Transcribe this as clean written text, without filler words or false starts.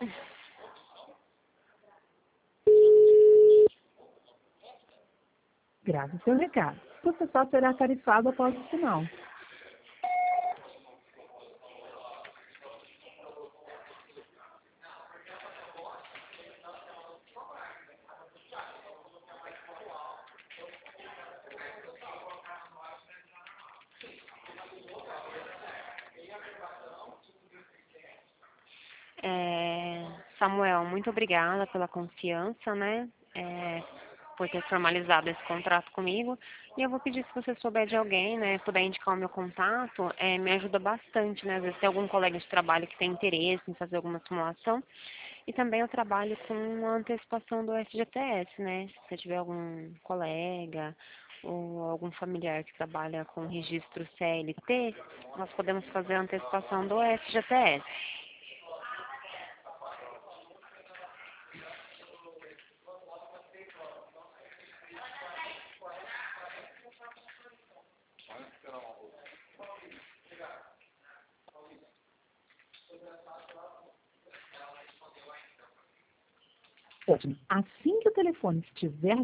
Grave seu recado. Você só será tarifado após o sinal. Samuel, muito obrigada pela confiança, né? Por ter formalizado esse contrato comigo. E eu vou pedir, se você souber de alguém, né, puder indicar o meu contato, me ajuda bastante, né? Às vezes tem algum colega de trabalho que tem interesse em fazer alguma simulação. E também eu trabalho com a antecipação do FGTS, né? Se você tiver algum colega ou algum familiar que trabalha com registro CLT, nós podemos fazer a antecipação do FGTS. Ótimo. Assim que o telefone estiver